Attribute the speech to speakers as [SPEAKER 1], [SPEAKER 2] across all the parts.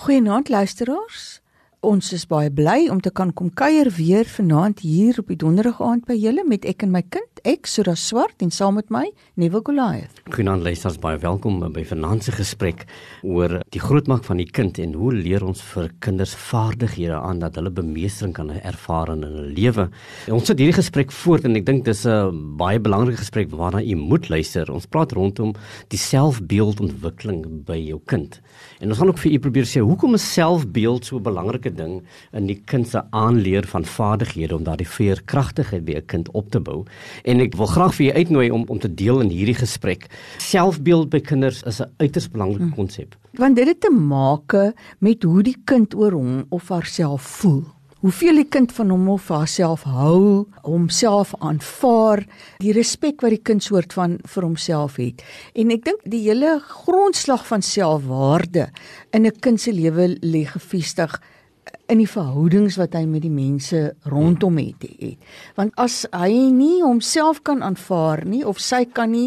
[SPEAKER 1] Goeienaand luisteraars. Ons is baie bly om te kan kom kuier weer vanaand hier op die donderdag aand by julle met ek en my kind, ek Sura Swart en saam met my Neville Goliath.
[SPEAKER 2] Goeienaand luisteraars, baie welkom by vanaand se gesprek oor die grootmaak van die kind en hoe leer ons vir kinders vaardighede aan dat hulle bemeestering kan ervaar in hulle lewe. Ons sit hierdie gesprek voort en ek dink dis 'n baie belangrike gesprek waarna u moet luister. Ons praat rondom die selfbeeldontwikkeling by jou kind. En ons gaan ook vir u probeer sê hoekom is selfbeeld so 'n belangrike ding in die kind se aanleer van vaardighede om daardie veerkragtigheid by 'n kind op te bou. En ek wil graag vir julle uitnooi om te deel in hierdie gesprek. Selfbeeld by kinders is 'n uiters belangrike konsep.
[SPEAKER 1] Want dit het te maak met hoe die kind oor hom of haarself voel. Hoeveel die kind van hom of haarself hou, homself aanvaar, die respek wat die kind soort van vir homself het. En ek dink die hele grondslag van selfwaarde in 'n kind se lewe lê gefestig in die verhoudings wat hy met die mense rondom het. Want as hy nie homself kan aanvaar nie, of sy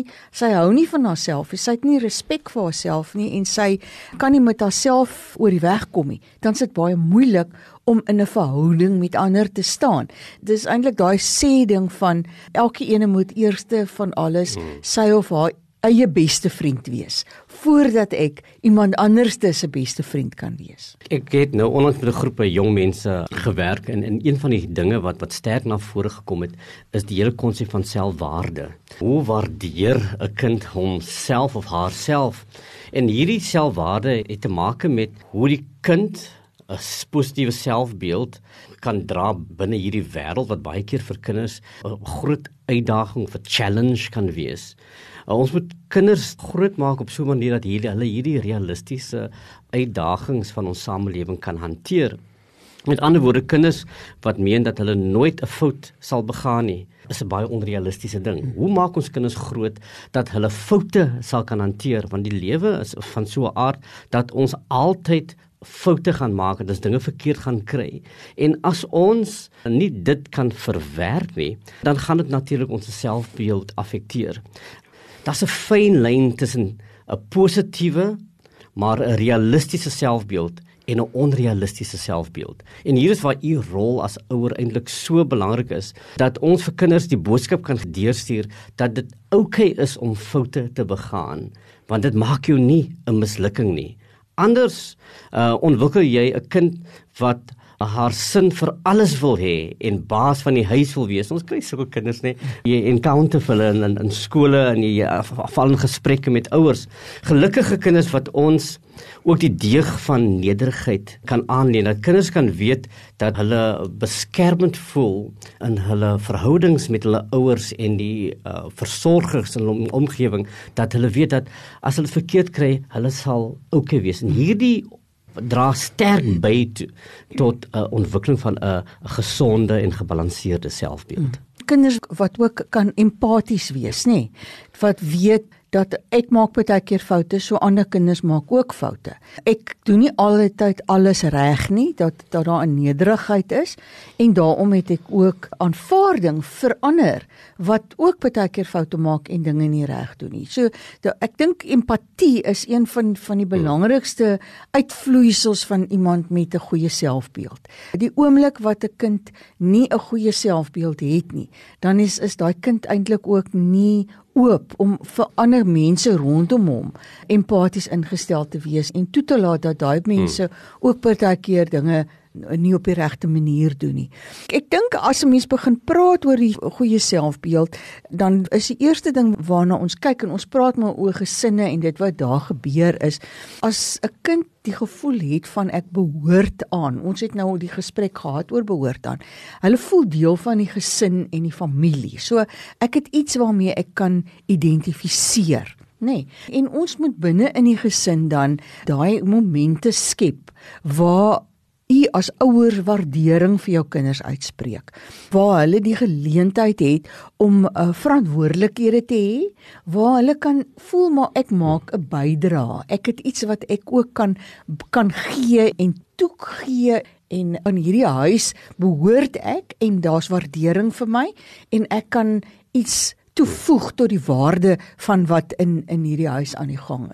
[SPEAKER 1] hou nie van haarself, sy het nie respek vir haarself nie, en sy kan nie met haarself oor die weg kom nie, dan is dit baie moeilik om in 'n verhouding met ander te staan. Dis eintlik daai sê ding van, elke ene moet eerste van alles sy of haar eie beste vriend wees, voordat ek iemand anders se beste vriend kan wees.
[SPEAKER 2] Ek het nou onlangs met 'n groep jong mense gewerk en een van die dinge wat sterk na vore gekom het, is die hele konsep van selfwaarde. Hoe waardeer 'n kind homself of haarself? En hierdie selfwaarde het te maak met hoe die kind 'n positiewe selfbeeld kan dra binne hierdie wêreld wat baie keer vir kinders 'n groot uitdaging of 'n challenge kan wees. Ons moet kinders groot maak op so 'n manier dat hulle hierdie realistiese uitdagings van ons samelewing kan hanteer. Met ander woorde, kinders wat meen dat hulle nooit 'n fout sal begaan nie, is 'n baie onrealistiese ding. Hoe maak ons kinders groot dat hulle foute sal kan hanteer? Want die lewe is van so 'n aard dat ons altyd foute gaan maak en as dinge verkeerd gaan kry. En as ons nie dit kan verwerk nie, dan gaan dit natuurlik ons selfbeeld affekteer. Daar's 'n fyn lyn tussen 'n positiewe, maar 'n realistiese selfbeeld en 'n onrealistiese selfbeeld. En hier is waar u rol as ouer eintlik so belangrik is, dat ons vir kinders die boodskap kan deurstuur dat dit oukei is om foute te begaan, want dit maak jou nie 'n mislukking nie. Anders ontwikkel jy 'n kind wat haar sin vir alles wil hê en baas van die huis wil wees. Ons kry sulke kinders, nee. Jy encounter hulle in skole en jy val in gesprekke met ouers. Gelukkige kinders wat ons ook die deeg van nederigheid kan aanleen, dat kinders kan weet dat hulle beskermend voel in hulle verhoudings met hulle ouers en die versorgers in hulle omgewing, dat hulle weet dat as hulle verkeerd kry, hulle sal oukei wees. En hierdie dra sterk by tot 'n ontwikkeling van 'n gesonde en gebalanseerde selfbeeld.
[SPEAKER 1] Kinders wat ook kan empaties wees, nê? Wat weet dat ek maak baie keer foute, so ander kinders maak ook foute. Ek doen nie altyd alles reg nie, dat daar 'n nederigheid is, en daarom het ek ook aanvaarding vir ander wat ook baie keer foute maak en dinge nie reg doen nie. So ek dink empatie is een van die belangrikste uitvloeisels van iemand met 'n goeie selfbeeld. Die oomblik wat 'n kind nie 'n goeie selfbeeld het nie, dan is daai kind eintlik ook nie oop om vir ander mense rondom hom empaties ingestel te wees en toe te laat dat daai mense ook baie keer dinge nie op die regte manier doen nie. Ek dink as 'n mens begin praat oor die goeie selfbeeld, dan is die eerste ding waarna ons kyk, en ons praat maar oor gesinne en dit wat daar gebeur is, as 'n kind die gevoel het van ek behoort aan. Ons het nou die gesprek gehad oor behoort aan. Hulle voel deel van die gesin en die familie. So ek het iets waarmee ek kan identifiseer. Nee, en ons moet binne in die gesin dan daai momente skep waar u as ouer waardering vir jou kinders uitspreek, waar hulle die geleentheid het om verantwoordelikhede te hê, waar hulle kan voel maar ek maak 'n bydrae, ek het iets wat ek ook kan gee en toegee, en in hierdie huis behoort ek en daar's waardering vir my en ek kan iets toevoeg tot die waarde van wat in hierdie huis aan die gang is.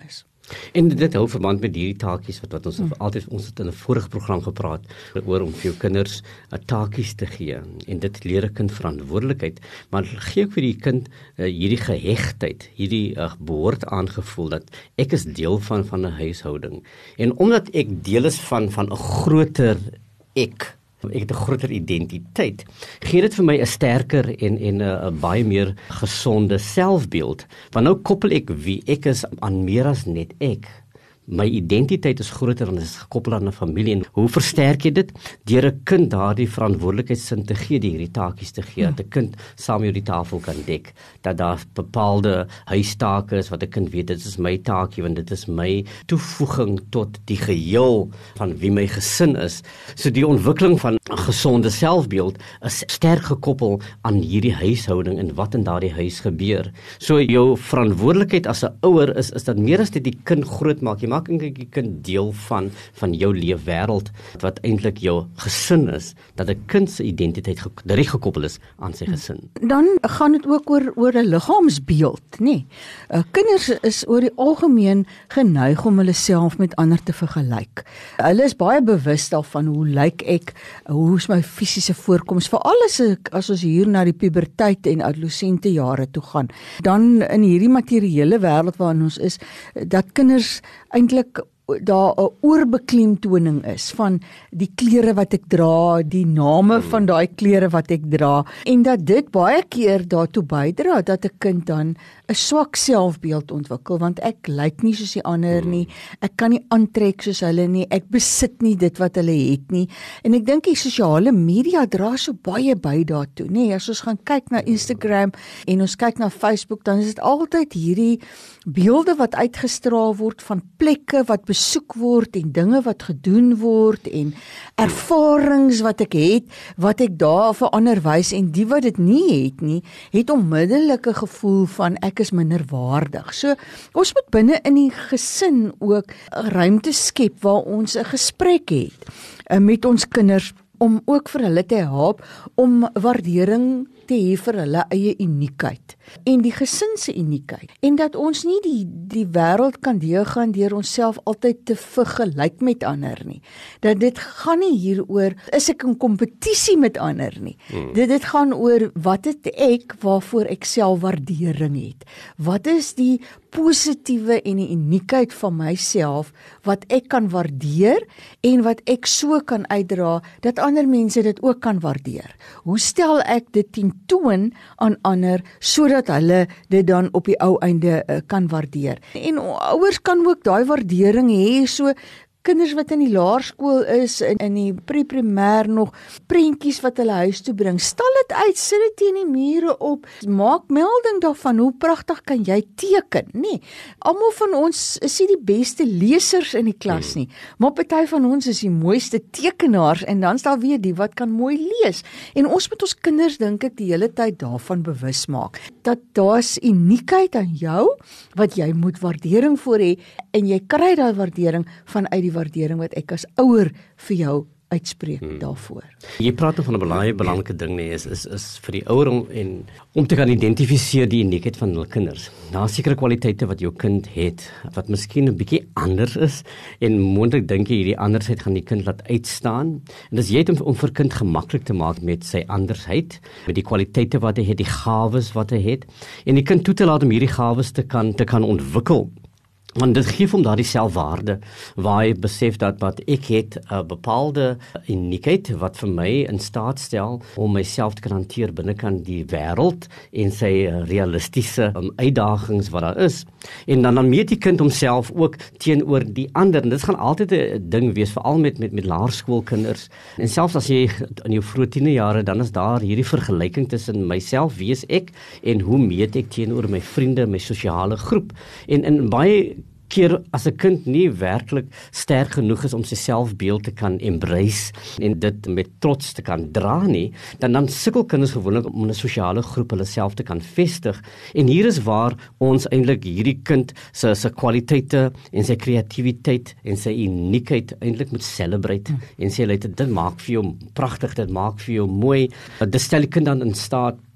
[SPEAKER 2] En dit hou verband met hierdie taakies wat ons altyd ons het in 'n vorige program gepraat oor om vir jou kinders 'n taakies te gee en dit leer 'n kind verantwoordelikheid, maar gee ook vir die kind hierdie gehegtheid, hierdie behoort aangevoel dat ek is deel van 'n huishouding. En omdat ek deel is van 'n groter ek het 'n groter identiteit, gee dit vir my 'n sterker en 'n baie meer gesonde selfbeeld. Want nou koppel ek wie ek is aan meer as net ek. My identiteit is groter en is gekoppel aan 'n familie. En hoe versterk jy dit? Deur 'n kind daardie verantwoordelikheidsin te gee, hierdie taakies te gee, dat 'n kind saam met jou die tafel kan dek, dat daar bepaalde huistake is wat 'n kind weet, dit is my taakie, want dit is my toevoeging tot die geheel van wie my gesin is. So die ontwikkeling van 'n gesonde selfbeeld is sterk gekoppel aan hierdie huishouding en wat in daardie huis gebeur. So jou verantwoordelikheid as 'n ouer is dat meer as dit die kind groot maak, jy maak eintlik die kind deel van jou leefwêreld wat eintlik jou gesin is, dat 'n kind se identiteit direk gekoppel is aan sy gesin.
[SPEAKER 1] Dan gaan dit ook oor 'n liggaamsbeeld, nê. Kinders is oor die algemeen geneig om hulle self met ander te vergelyk. Hulle is baie bewus daarvan hoe lyk ek, hoe is my fisiese voorkoms, veral as ons hier na die puberteit en adolessente jare toe gaan. Dan in hierdie materiële wêreld waarin ons is, dat kinders eintlik daar 'n oorbeklemtoning is van die klere wat ek dra, die name van daai klere wat ek dra, en dat dit baie keer daartoe bydra dat 'n kind dan 'n swak selfbeeld ontwikkel, want ek lyk nie soos die ander nie, ek kan nie aantrek soos hulle nie, ek besit nie dit wat hulle het nie. En ek dink die sosiale media dra so baie by daartoe, nê. As ons gaan kyk na Instagram en ons kyk na Facebook, dan is dit altyd hierdie beelde wat uitgestraal word van plekke wat besoek word en dinge wat gedoen word en ervarings wat ek het, wat ek daar vir ander wys, en die wat dit nie het onmiddellik 'n gevoel van ek is minderwaardig. So ons moet binne in die gesin ook 'n ruimte skep waar ons 'n gesprek het met ons kinders om ook vir hulle te help om waardering te hê vir hulle eie uniekheid en die gesin se uniekheid, en dat ons nie die wêreld kan deurgaan deur onsself altyd te vergelyk met ander nie. Dat dit gaan nie hieroor is ek in kompetisie met ander nie. Dit gaan oor wat het ek waarvoor ek selfwaardering het. Wat is die positiewe en die uniekheid van myself wat ek kan waardeer en wat ek so kan uitdra dat ander mense dit ook kan waardeer. Hoe stel ek dit tentoon aan ander sodat hulle dit dan op die ou einde kan waardeer. En ouers kan ook daai waardering hê, so kinders wat in die laerskool is, in die pre-primêr nog, prentjies wat hulle huis toe bring, stal dit uit, sit dit teen die mure op, maak melding daarvan, hoe pragtig kan jy teken, nee. Almal van ons is nie die beste lesers in die klas nie, maar party van ons is die mooiste tekenaars, en dan is daar weer die wat kan mooi lees, en ons moet ons kinders, dink ek, die hele tyd daarvan bewus maak, dat daar's uniekheid aan jou, wat jy moet waardering voor hê, en jy kry daai waardering vanuit die waardering wat ek as ouer vir jou uitspreek daarvoor.
[SPEAKER 2] Jy praat van 'n baie belangrike ding nie, is vir die ouer om te kan identifiseer die uniekheid van hulle kinders. Daar sekere kwaliteite wat jou kind het, wat miskien 'n bietjie anders is, en moontlik dink jy hierdie andersheid gaan die kind laat uitstaan. En dis jy het om vir kind gemaklik te maak met sy andersheid, met die kwaliteite wat hy het, die gawes wat hy het, en die kind toe te laat om hierdie gawes te kan ontwikkel. Want dit gee hom daardie selfwaarde, waar hy besef dat wat ek het 'n bepaalde uniekheid wat vir my in staat stel om myself te kan hanteer binnekant die wêreld en sy realistiese uitdagings wat daar is. En dan meet die kind homself ook teenoor die ander. En dit gaan altyd 'n ding wees, veral met laerskoolkinders. En selfs as jy in jou vroeë tienerjare, dan is daar hierdie vergelyking tussen myself, wie is ek, en hoe meet ek teenoor my vriende, my sosiale groep. En baie keer as 'n kind nie werklik sterk genoeg is om sy selfbeeld te kan embrace en dit met trots te kan dra nie, dan sukkel kinders gewoonlik om in 'n sosiale groep hulle self te kan vestig. En hier is waar ons eintlik hierdie kind se kwaliteite en sy kreatiwiteit en sy uniekheid eintlik moet celebrate en sê dit maak vir jou pragtig, dit maak vir jou mooi. Dit stel die kind dan in staat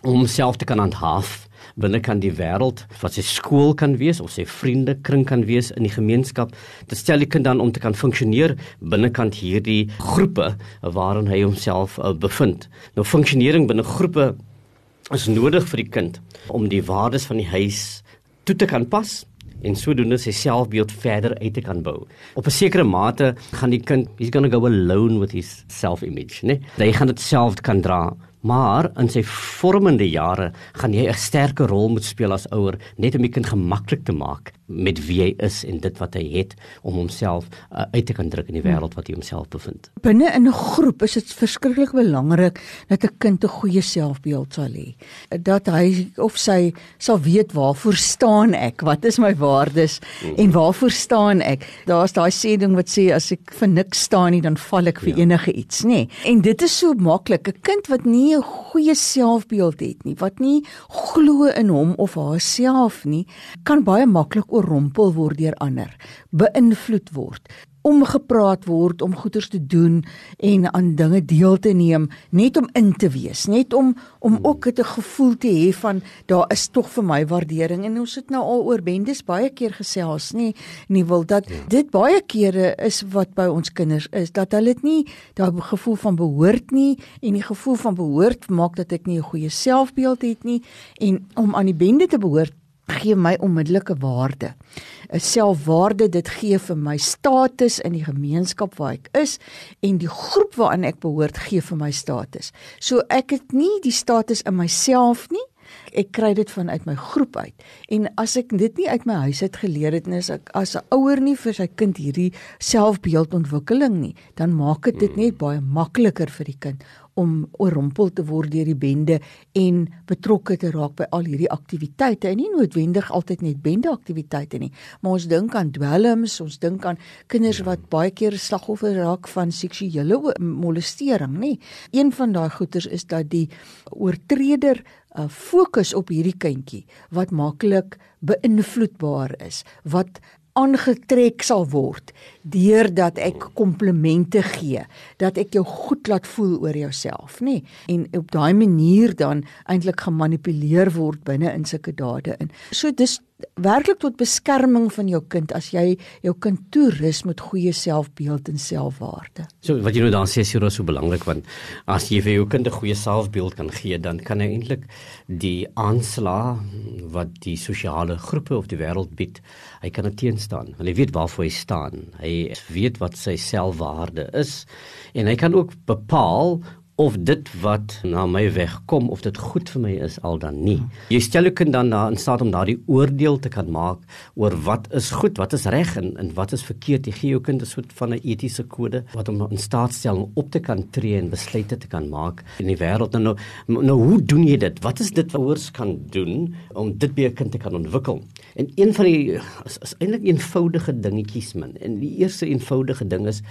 [SPEAKER 2] om homself te kan handhaaf binnekant die wêreld, wat sy skool kan wees, of sy vriendekring kan wees in die gemeenskap. Dit stel die kind dan om te kan funksioneer binnekant hierdie groepe waarin hy homself bevind. Nou, funksionering binne groepe is nodig vir die kind om die waardes van die huis toe te kan pas en sodoende sy selfbeeld verder uit te kan bou. Op 'n sekere mate gaan die kind, he's gonna go alone with his self-image, né? Hy gaan dit self kan dra, maar in sy vormende jare gaan jy 'n sterke rol moet speel as ouer, net om die kind gemaklik te maak met wie hy is en dit wat hy het, om homself uit te kan druk in die wêreld wat hy homself bevind.
[SPEAKER 1] Binne in 'n groep is dit verskriklik belangrik dat 'n kind 'n goeie selfbeeld sal hê. Dat hy of sy sal weet waarvoor staan ek, wat is my waardes en waarvoor staan ek. Daar's daai sê ding wat sê as ek vir niks staan nie, dan val ek vir enige iets, nê. En dit is so maklik. 'n Kind wat nie 'n goeie selfbeeld het nie, wat nie glo in hom of haarself nie, kan baie maklik oorrompel word deur ander, beïnvloed word, omgepraat word om goeders te doen en aan dinge deel te neem, net om in te wees, net om ook 'n gevoel te hê van, daar is tog vir my waardering. En ons het nou al oor bendes baie keer gesels, nie wil dat dit baie kere is wat by ons kinders is, dat hulle dit nie, daai gevoel van behoort nie, en die gevoel van behoort maak dat ek nie 'n goeie selfbeeld het nie, en om aan die bende te behoort, gee my onmiddellike waarde. 'n Selfwaarde, dit gee vir my status in die gemeenskap waar ek is, en die groep waaraan ek behoort gee vir my status. So ek het nie die status in myself nie, ek kry dit vanuit my groep uit. En as ek dit nie uit my huis uit geleer het, en as ek as 'n ouer nie vir sy kind hierdie selfbeeldontwikkeling nie, dan maak dit net baie makliker vir die kind om oorrompel te word deur die bende en betrokke te raak by al hierdie aktiwiteite, en nie noodwendig altyd net bendeaktiwiteite nie, maar ons dink aan dwelms, ons dink aan kinders wat baie keer slagoffer raak van seksuele molestering, nie. Een van daai goeters is dat die oortreder fokus op hierdie kindjie wat maklik beïnvloedbaar is, wat aangetrek sal word deurdat ek komplimente gee, dat ek jou goed laat voel oor jouself, nê? En op daai manier dan eintlik gemanipuleer word binne in sulke dade in. So dis werklik tot beskerming van jou kind as jy jou kind toerus met goeie selfbeeld en selfwaarde.
[SPEAKER 2] So wat jy nou dan sê is so belangrik, want as jy vir jou kind 'n goeie selfbeeld kan gee, dan kan hy eintlik die aanslag wat die sosiale groepe of die wêreld bied, hy kan dit teenstaan, want hy weet waarvoor hy staan. Hy weet wat sy selfwaarde is, en hy kan ook bepaal of dit wat na my wegkom, of dit goed vir my is al dan nie. Jy stel jou kind dan in staat om daardie oordeel te kan maak oor wat is goed, wat is reg en wat is verkeerd. Jy gee jou kind 'n soort van 'n etiese kode wat hom in staat stel om op te kan tree en besluite te kan maak in die wêreld. Nou hoe doen jy dit? Wat is dit wat ouers kan doen om dit by 'n kind te kan ontwikkel? En een van die is eintlik eenvoudige dingetjies, man. En die eerste eenvoudige ding is,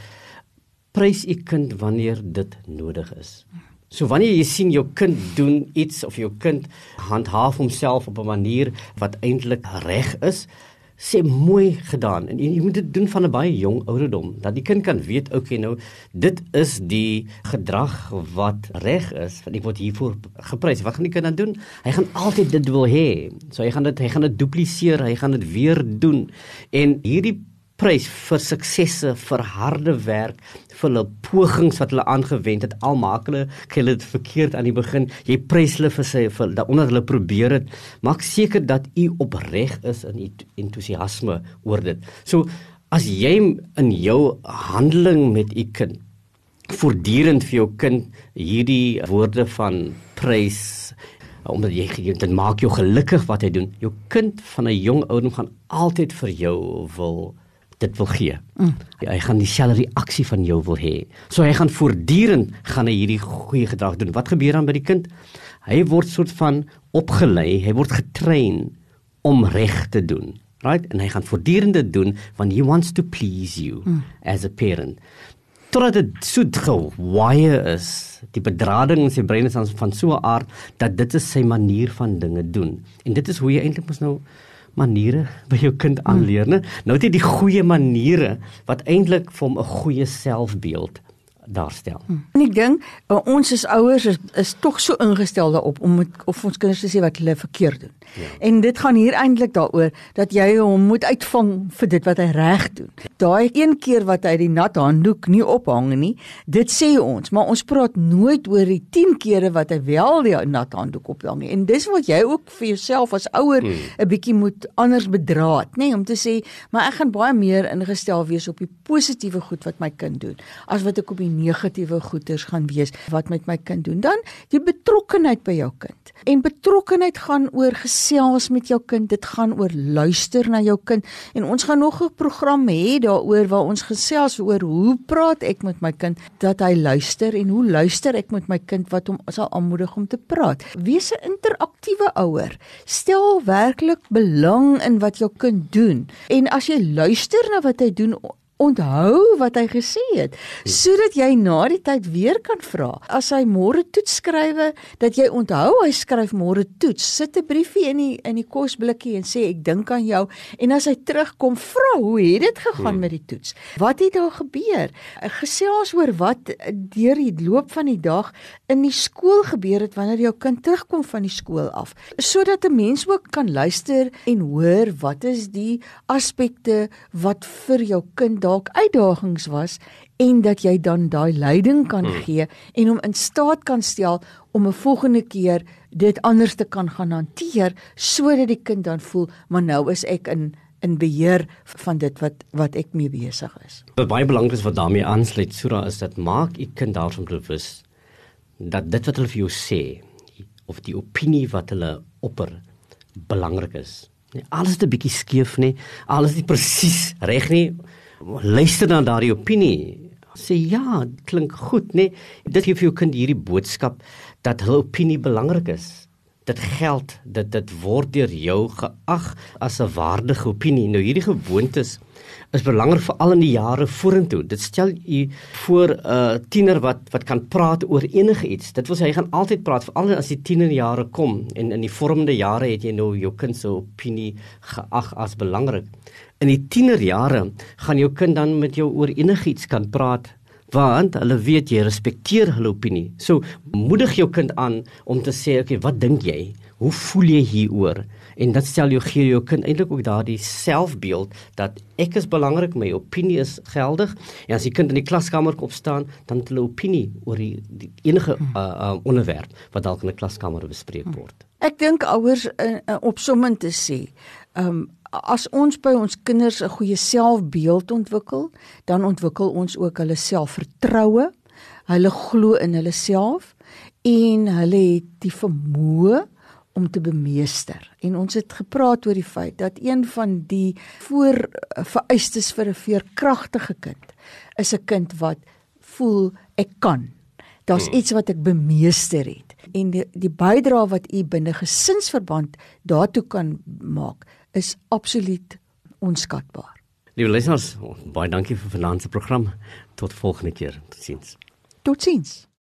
[SPEAKER 2] prys u kind wanneer dit nodig is. So wanneer jy sien jou kind doen iets, of jou kind handhaaf homself op 'n manier wat eintlik reg is, sê mooi gedaan. En jy moet dit doen van 'n baie jong ouderdom, dat die kind kan weet, okay, nou, dit is die gedrag wat reg is, want ek word hiervoor geprys. Wat gaan die kind dan doen? Hy gaan altyd dit wil hê. So hy gaan dit dupliseer, hy gaan dit weer doen. En hierdie prys vir suksesse, vir harde werk, vir hulle pogings wat hulle aangewend het, al maak hulle dit verkeerd aan die begin, jy prys hulle vir daaronder hulle probeer het, maak seker dat u opreg is in entoesiasme oor dit. So, as jy in jou handeling met u kind, voortdurend vir jou kind hierdie woorde van prys, omdat dit maak jou gelukkig wat hy doen, jou kind van 'n jong ouderdom gaan altyd vir jou dit wil gee. Hy gaan dieselfde reaksie van jou wil hê. So hy gaan voortdurend hierdie goeie gedrag doen. Wat gebeur dan by die kind? Hy word soort van opgelei, hy word getrain om reg te doen. Right? En hy gaan voortdurend dit doen, want he wants to please you as a parent. Totdat dit so gewaaie is, die bedrading in sy brein is van so 'n aard, dat dit is sy manier van dinge doen. En dit is hoe jy eintlik mos nou maniere by jou kind aanleer, ne? Nou het jy die goeie maniere wat eintlik vir hom 'n goeie selfbeeld daarstel.
[SPEAKER 1] En ek dink ons as ouers is tog so ingestel daarop om of ons kinders te sê wat hulle verkeerd doen. Ja. En dit gaan hier eintlik daaroor dat jy hom moet uitvang vir dit wat hy reg doen. Daai een keer wat hy die nat handdoek nie ophang nie, dit sê ons, maar ons praat nooit oor die 10 kere wat hy wel die nat handdoek ophang nie. En dis wat jy ook vir jouself as ouer 'n bietjie moet anders bedraad, nê, om te sê, maar ek gaan baie meer ingestel wees op die positiewe goed wat my kind doen, as wat ek op die negatiewe goeders gaan wees wat met my kind doen. Dan die betrokkenheid by jou kind. En betrokkenheid gaan oor gesels met jou kind, dit gaan oor luister na jou kind. En ons gaan nog 'n program hê daaroor waar ons gesels oor hoe praat ek met my kind dat hy luister en hoe luister ek met my kind wat hom sal aanmoedig om te praat. Wees 'n interaktiewe ouer. Stel werklik belang in wat jou kind doen. En as jy luister na wat hy doen, onthou wat hy gesê het, sodat jy na die tyd weer kan vra. As hy môre toets skrywe, dat jy onthou hy skryf môre toets. Sit 'n briefie in die kosblikkie en sê ek dink aan jou. En as hy terugkom, vra hoe het dit gegaan met die toets? Wat het daar gebeur? Gesels oor wat deur die loop van die dag in die skool gebeur het wanneer jou kind terugkom van die skool af, sodat 'n mens ook kan luister en hoor wat is die aspekte wat vir jou kind dalk uitdagings was en dat jy dan daai leiding kan gee en hom in staat kan stel om 'n volgende keer dit anders te kan gaan hanteer sodat die kind dan voel, maar nou is ek in beheer van dit wat ek mee besig is.
[SPEAKER 2] Wat baie belangrik is wat daarmee aansluit, Sura, is dat maak u kind daarvan bewus dat dit wat hulle vir jou sê of die opinie wat hulle opper belangrik is. Nee, alles is 'n bietjie skeef nie, alles is presies reg nie. Luister na daardie opinie. Sê ja, dit klink goed, nee. Dit gee vir jou kind hierdie boodskap dat hulle opinie belangrik is. Dit geld, dit word deur jou geag as 'n waardige opinie. Nou hierdie gewoontes is belangrik veral in die jare vorentoe. Dit stel u voor 'n tiener wat kan praat oor enige iets. Dit wil sê hy gaan altyd praat, veral as die tienerjare kom en in die vormende jare het jy nou jou kind se opinie geag as belangrik. In die tienerjare gaan jou kind dan met jou oor enigiets kan praat, want hulle weet jy respekteer hulle opinie. So moedig jou kind aan om te sê, okay, wat dink jy? Hoe voel jy hieroor? En dit gee jou kind eintlik ook daardie selfbeeld dat ek is belangrik, my opinie is geldig. En as die kind in die klaskamer kom staan, dan het hulle opinie oor die enige onderwerp wat dalk in 'n klaskamer bespreek word.
[SPEAKER 1] Ek dink ouers opsommend te sê, as ons by ons kinders 'n goeie selfbeeld ontwikkel, dan ontwikkel ons ook hulle selfvertroue, hulle glo in hulle self en hulle het die vermoë om te bemeester. En ons het gepraat oor die feit dat een van die vereistes vir 'n veerkragtige kind is 'n kind wat voel ek kan. Daar's iets wat ek bemeester het. En die bydrae wat u binne gesinsverband daartoe kan maak, is absoluut onskatbaar.
[SPEAKER 2] Liewe luisteraars, baie dankie vir vanaand se program. Tot volgende keer. Totsiens.
[SPEAKER 1] Totsiens.